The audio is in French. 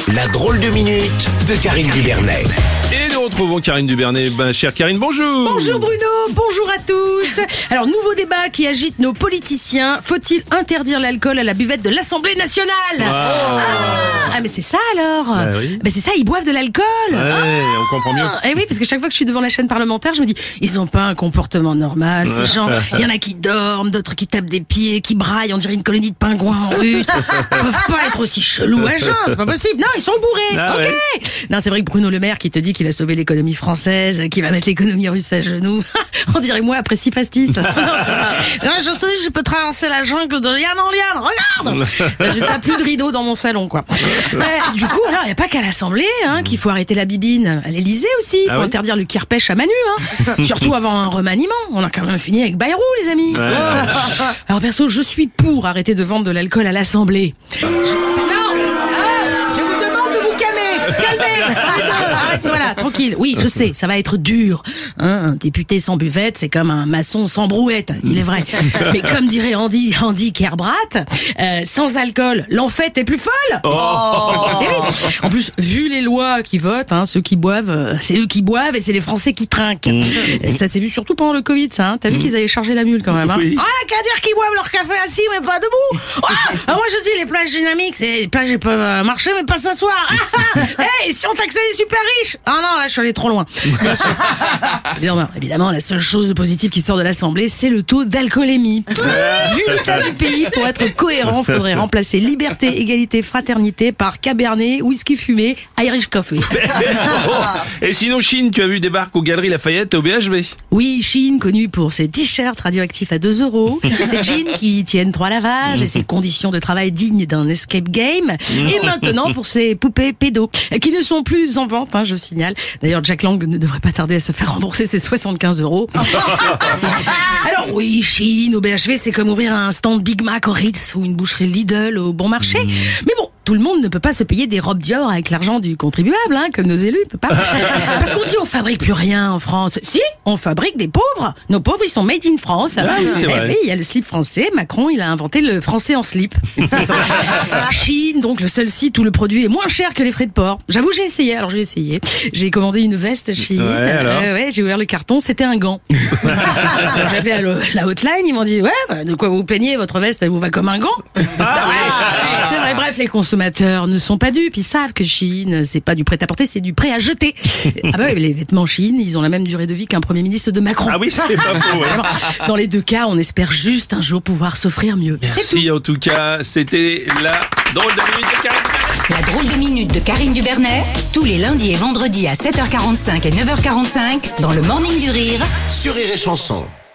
La drôle de minute de Karine Dubernet. Et nous retrouvons Karine Dubernet. Chère Karine, bonjour. Bonjour Bruno, bonjour à tous. Alors, nouveau débat qui agite nos politiciens. Faut-il interdire l'alcool à la buvette de l'Assemblée nationale? Ah, mais c'est ça alors. Oui. Mais c'est ça, ils boivent de l'alcool. On comprend mieux. Et oui, parce que chaque fois que je suis devant la chaîne parlementaire, je me dis, ils ont pas un comportement normal, ces gens. Il y en a qui dorment, d'autres qui tapent des pieds, qui braillent, on dirait une colonie de pingouins en rut. Ils peuvent pas être aussi chelous à jeun, c'est pas possible. Non, ils sont bourrés. Ah ok. ouais. Non, c'est vrai que Bruno Le Maire qui te dit qu'il a sauvé l'économie française, qui va mettre l'économie russe à genoux. On dirait moi après 6 pastis. Non, je te dis, je peux traverser la jungle de liane en liane. Regarde. Résultat, plus de rideaux dans mon salon, quoi. Du coup, alors, il n'y a pas qu'à l'Assemblée, qu'il faut arrêter la bibine. À l'Élysée aussi, faut interdire le kirpèche à Manu, Surtout avant un remaniement. On a quand même fini avec Bayrou, les amis. Alors perso, je suis pour arrêter de vendre de l'alcool à l'Assemblée. Non, je vous demande de vous calmer. Voilà, tranquille. Oui, je sais, ça va être dur. Un député sans buvette, c'est comme un maçon sans brouette, il est vrai. Mais comme dirait Andy Kerbrat, sans alcool, l'enfête est plus folle. Eh oui. En plus, vu les lois qui votent, ceux qui boivent, c'est eux qui boivent et c'est les Français qui trinquent. Et ça s'est vu surtout pendant le Covid, ça. T'as vu qu'ils avaient chargé la mule quand même. Oui. Qu'à dire qu'ils boivent leur café assis mais pas debout. Moi je dis les plages dynamiques, c'est les plages ils peuvent marcher mais pas s'asseoir. Et si on taxait les super riches? Ah non, là je suis allé trop loin. Évidemment, la seule chose positive qui sort de l'Assemblée, c'est le taux d'alcoolémie. Vu l'état du pays, pour être cohérent, faudrait remplacer liberté, égalité, fraternité par Cabernet, whisky fumé, Irish coffee. Et sinon, Chine, tu as vu débarque aux Galeries Lafayette au BHV. Oui, Chine, connue pour ses t-shirts radioactifs à 2 €, ses jeans qui tiennent 3 lavages et ses conditions de travail dignes d'un escape game. Et maintenant pour ses poupées pédos, qui ne sont plus en vente, je signale. D'ailleurs, Jack Lang ne devrait pas tarder à se faire rembourser ses 75 €. Alors oui, Chine, au BHV, c'est comme ouvrir un stand Big Mac au Ritz ou une boucherie Lidl au bon marché. Mais bon, tout le monde ne peut pas se payer des robes Dior avec l'argent du contribuable, comme nos élus, peut pas. Parce qu'on dit on fabrique plus rien en France. Si, on fabrique des pauvres. Nos pauvres, ils sont made in France. c'est vrai. Oui, il y a le slip français. Macron, il a inventé le français en slip. Chine, donc le seul site où le produit est moins cher que les frais de port. J'avoue, j'ai essayé. J'ai commandé une veste Chine. J'ai ouvert le carton, c'était un gant. Alors, j'ai appelé à la hotline, ils m'ont dit de quoi vous vous plaignez, votre veste, elle vous va comme un gant. C'est vrai, bref, les consommateurs ne sont pas dupes, ils savent que Chine, c'est pas du prêt-à-porter, c'est du prêt à jeter. Les vêtements Chine, ils ont la même durée de vie qu'un premier ministre de Macron. Ah oui, c'est pas faux. Dans les deux cas, on espère juste un jour pouvoir s'offrir mieux. Merci en tout cas, c'était la drôle de minute de Karine Dubernet. La drôle de minute de Karine Dubernet, tous les lundis et vendredis à 7h45 et 9h45 dans le Morning du Rire Sur Rire et Chanson.